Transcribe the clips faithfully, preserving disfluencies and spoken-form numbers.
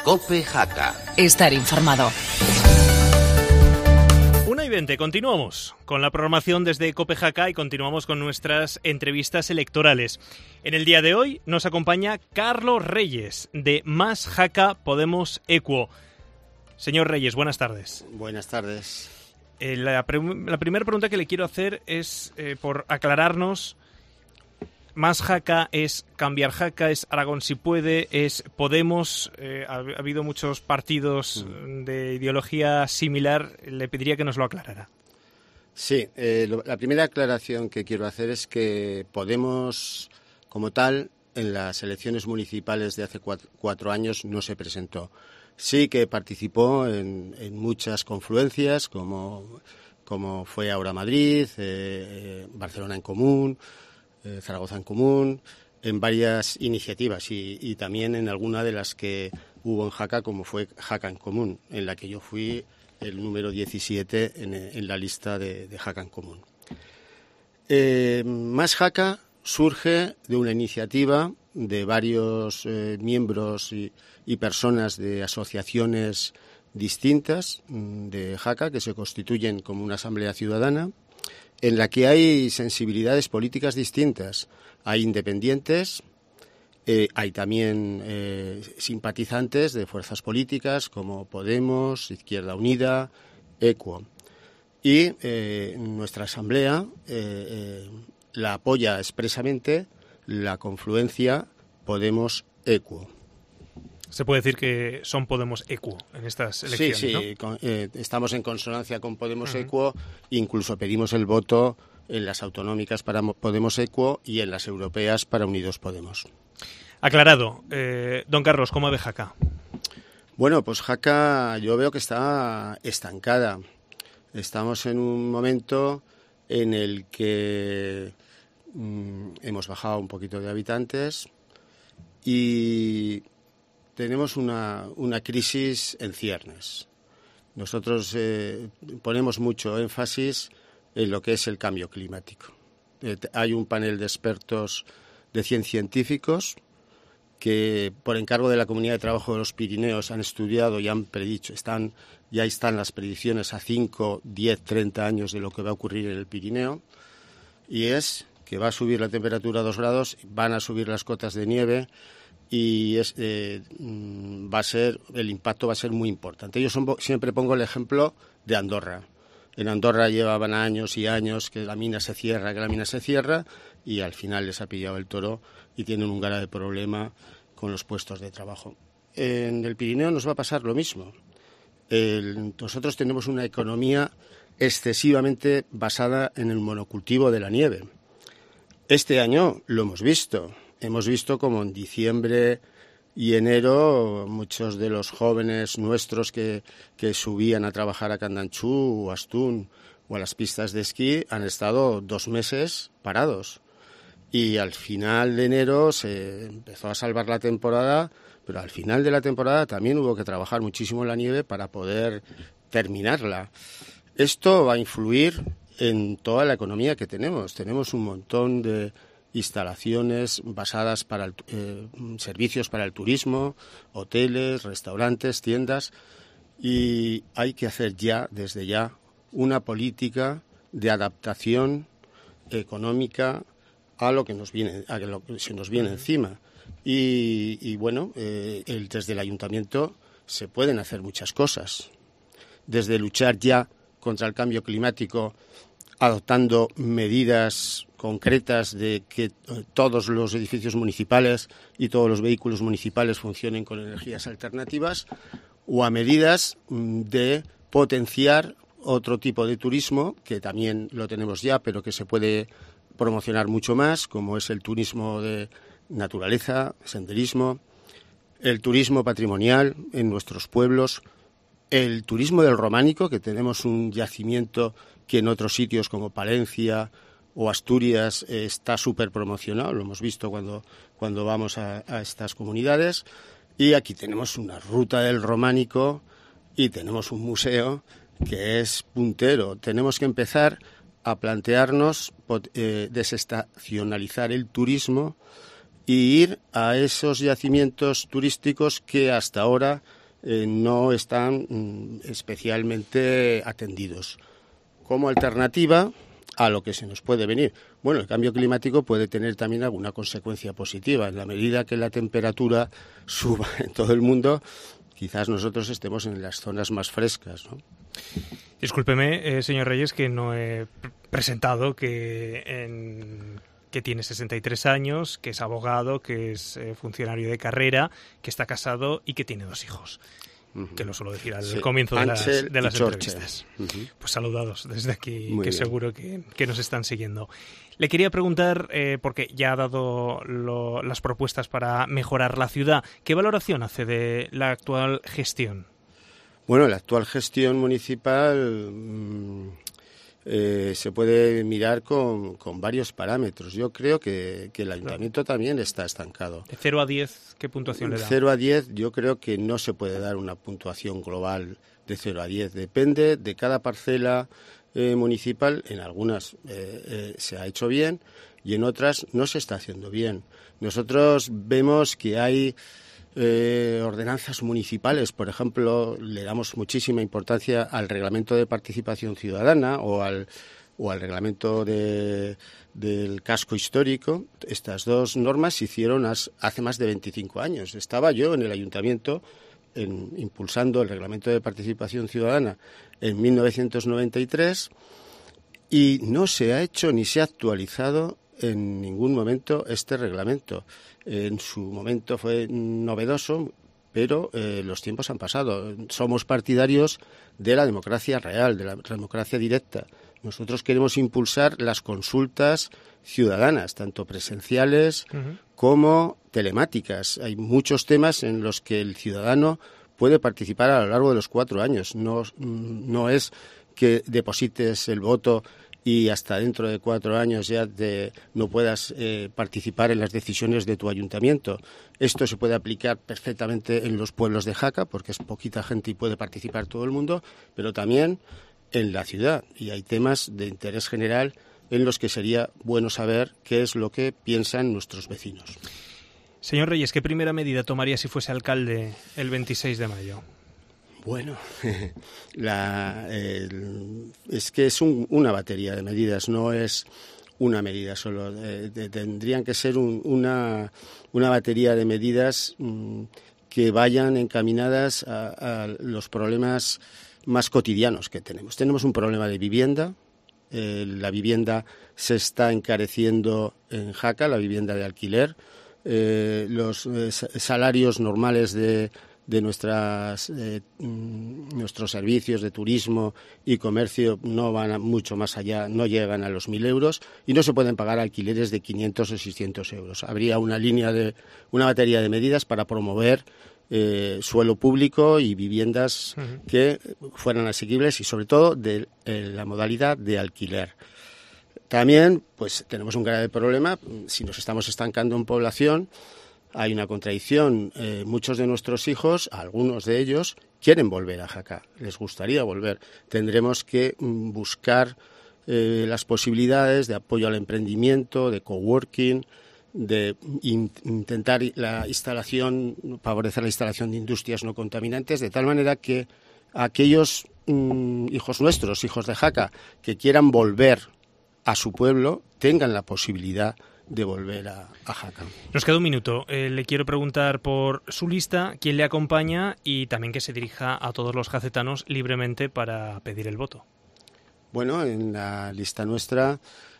COPE Jaca. Estar informado. una y veinte, continuamos con la programación desde COPE Jaca y continuamos con nuestras entrevistas electorales. En el día de hoy nos acompaña Carlos Reyes, de Más Jaca Podemos Equo. Señor Reyes, buenas tardes. Buenas tardes. Eh, la, pre- la primera pregunta que le quiero hacer es eh, por aclararnos. Más Jaca es Cambiar Jaca, es Aragón si puede, es Podemos. Eh, ha, ha habido muchos partidos de ideología similar. Le pediría que nos lo aclarara. Sí, eh, lo, la primera aclaración que quiero hacer es que Podemos, como tal, en las elecciones municipales de hace cuatro, cuatro años no se presentó. Sí que participó en, en muchas confluencias, como, como fue Ahora Madrid, eh, Barcelona en Común, eh, Zaragoza en Común, en varias iniciativas y, y también en alguna de las que hubo en Jaca, como fue Jaca en Común, en la que yo fui el número diecisiete en, en la lista de, de Jaca en Común. Eh, Más Jaca surge de una iniciativa de varios eh, miembros y, y personas de asociaciones distintas de Jaca que se constituyen como una asamblea ciudadana en la que hay sensibilidades políticas distintas. Hay independientes, eh, hay también eh, simpatizantes de fuerzas políticas como Podemos, Izquierda Unida, Equo. Y eh, nuestra asamblea eh, eh, la apoya expresamente la confluencia Podemos-Equo. Se puede decir que son Podemos Equo en estas elecciones, sí, sí, ¿no? con, eh, estamos en consonancia con Podemos uh-huh. Equo, incluso pedimos el voto en las autonómicas para Podemos Equo y en las europeas para Unidos Podemos. Aclarado. Eh, don Carlos, ¿cómo ve Jaca? Bueno, pues Jaca yo veo que está estancada. Estamos en un momento en el que mmm, hemos bajado un poquito de habitantes y tenemos una, una crisis en ciernes. Nosotros eh, ponemos mucho énfasis en lo que es el cambio climático. Eh, hay un panel de expertos de cien científicos que, por encargo de la Comunidad de Trabajo de los Pirineos, han estudiado y han predicho, están, ya están las predicciones a cinco, diez, treinta años de lo que va a ocurrir en el Pirineo, y es que va a subir la temperatura a dos grados, van a subir las cotas de nieve, y es, eh, va a ser el impacto va a ser muy importante. Yo son, siempre pongo el ejemplo de Andorra. En Andorra llevaban años y años que la mina se cierra, que la mina se cierra, y al final les ha pillado el toro y tienen un grave problema con los puestos de trabajo. En el Pirineo nos va a pasar lo mismo. El, nosotros tenemos una economía excesivamente basada en el monocultivo de la nieve. Este año lo hemos visto. Hemos visto como en diciembre y enero muchos de los jóvenes nuestros que, que subían a trabajar a Candanchú o a Astún o a las pistas de esquí han estado dos meses parados. Y al final de enero se empezó a salvar la temporada, pero al final de la temporada también hubo que trabajar muchísimo en la nieve para poder terminarla. Esto va a influir en toda la economía que tenemos. Tenemos un montón de instalaciones basadas para el, eh, servicios para el turismo, hoteles, restaurantes, tiendas, y hay que hacer ya, desde ya, una política de adaptación económica a lo que nos viene, a lo que se nos viene encima. Y, y bueno, eh, el, desde el ayuntamiento se pueden hacer muchas cosas, desde luchar ya contra el cambio climático, adoptando medidas concretas de que todos los edificios municipales y todos los vehículos municipales funcionen con energías alternativas, o a medidas de potenciar otro tipo de turismo, que también lo tenemos ya, pero que se puede promocionar mucho más, como es el turismo de naturaleza, senderismo, el turismo patrimonial en nuestros pueblos, el turismo del románico, que tenemos un yacimiento que en otros sitios como Palencia o Asturias eh, está súper promocionado, lo hemos visto cuando, cuando vamos a, a estas comunidades, y aquí tenemos una ruta del románico y tenemos un museo que es puntero. Tenemos que empezar a plantearnos eh, desestacionalizar el turismo y ir a esos yacimientos turísticos que hasta ahora eh, no están mm, especialmente atendidos. Como alternativa a lo que se nos puede venir. Bueno, el cambio climático puede tener también alguna consecuencia positiva. En la medida que la temperatura suba en todo el mundo, quizás nosotros estemos en las zonas más frescas, ¿no? Discúlpeme, eh, señor Reyes, que no he pr- presentado que, en, que tiene sesenta y tres años, que es abogado, que es eh, funcionario de carrera, que está casado y que tiene dos hijos. Uh-huh. Que lo suelo decir al sí. comienzo de las, de las entrevistas. Uh-huh. Pues saludados desde aquí, Muy que bien. seguro que, que nos están siguiendo. Le quería preguntar, eh, porque ya ha dado lo, las propuestas para mejorar la ciudad, ¿qué valoración hace de la actual gestión? Bueno, la actual gestión municipal mmm, eh, se puede mirar con, con varios parámetros. Yo creo que, que el ayuntamiento claro. también está estancado. De cero a diez, ¿qué puntuación le da? De cero a diez, yo creo que no se puede dar una puntuación global de cero a diez. Depende de cada parcela eh, municipal. En algunas eh, eh, se ha hecho bien y en otras no se está haciendo bien. Nosotros vemos que hay Eh, ordenanzas municipales, por ejemplo, le damos muchísima importancia al reglamento de participación ciudadana o al, o al reglamento de, del casco histórico. Estas dos normas se hicieron as, hace más de veinticinco años. Estaba yo en el ayuntamiento en, impulsando el reglamento de participación ciudadana en mil novecientos noventa y tres y no se ha hecho ni se ha actualizado en ningún momento este reglamento. En su momento fue novedoso, pero eh, los tiempos han pasado. Somos partidarios de la democracia real, de la democracia directa. Nosotros queremos impulsar las consultas ciudadanas, tanto presenciales uh-huh. como telemáticas. Hay muchos temas en los que el ciudadano puede participar a lo largo de los cuatro años. No, no es que deposites el voto y hasta dentro de cuatro años ya te, no puedas eh, participar en las decisiones de tu ayuntamiento. Esto se puede aplicar perfectamente en los pueblos de Jaca, porque es poquita gente y puede participar todo el mundo, pero también en la ciudad. Y hay temas de interés general en los que sería bueno saber qué es lo que piensan nuestros vecinos. Señor Reyes, ¿qué primera medida tomaría si fuese alcalde el veintiséis de mayo? Bueno, la, el, es que es un, una batería de medidas, no es una medida solo. Eh, de, tendrían que ser un, una, una batería de medidas mmm, que vayan encaminadas a, a los problemas más cotidianos que tenemos. Tenemos un problema de vivienda. Eh, la vivienda se está encareciendo en Jaca, la vivienda de alquiler. Eh, los eh, salarios normales de de nuestras eh, nuestros servicios de turismo y comercio no van a mucho más allá, no llegan a los mil euros y no se pueden pagar alquileres de quinientos o seiscientos euros. Habría una línea de una batería de medidas para promover eh, suelo público y viviendas uh-huh. que fueran asequibles y sobre todo de eh, la modalidad de alquiler. También, pues tenemos un grave problema si nos estamos estancando en población. Hay una contradicción. Eh, muchos de nuestros hijos, algunos de ellos, quieren volver a Jaca. Les gustaría volver. Tendremos que mm, buscar eh, las posibilidades de apoyo al emprendimiento, de coworking, de in, intentar la instalación, favorecer la instalación de industrias no contaminantes, de tal manera que aquellos mm, hijos nuestros, hijos de Jaca, que quieran volver a su pueblo, tengan la posibilidad de volver a, a Jaca. Nos queda un minuto. Eh, le quiero preguntar por su lista, quién le acompaña y también que se dirija a todos los jacetanos libremente para pedir el voto. Bueno, en la lista nuestra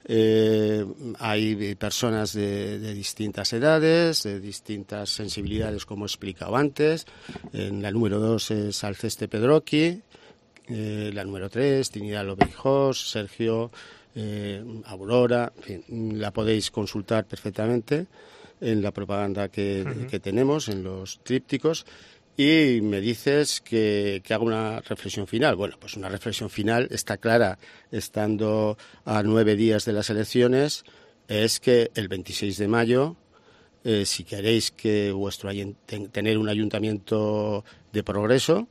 eh, hay personas de, de distintas edades, de distintas sensibilidades, como he explicado antes. En la número dos es Alceste Pedroqui, eh, la número tres, Trinidad Lobejos, Sergio Eh, Aurora, en fin, la podéis consultar perfectamente en la propaganda que, uh-huh. que tenemos, en los trípticos, y me dices que, que haga una reflexión final. Bueno, pues una reflexión final está clara, estando a nueve días de las elecciones, es que el veintiséis de mayo, eh, si queréis que vuestro ten, tener un ayuntamiento de progreso,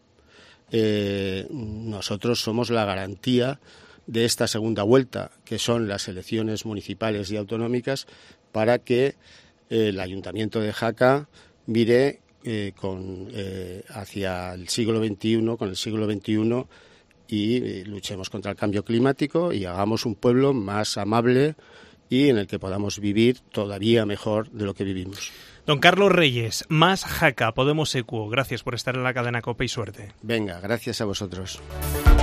eh, nosotros somos la garantía de esta segunda vuelta, que son las elecciones municipales y autonómicas, para que el Ayuntamiento de Jaca mire eh, con, eh, hacia el siglo veintiuno, con el siglo veintiuno, y eh, luchemos contra el cambio climático y hagamos un pueblo más amable y en el que podamos vivir todavía mejor de lo que vivimos. Don Carlos Reyes, Más Jaca, Podemos Equo, gracias por estar en la cadena COPE y suerte. Venga, gracias a vosotros.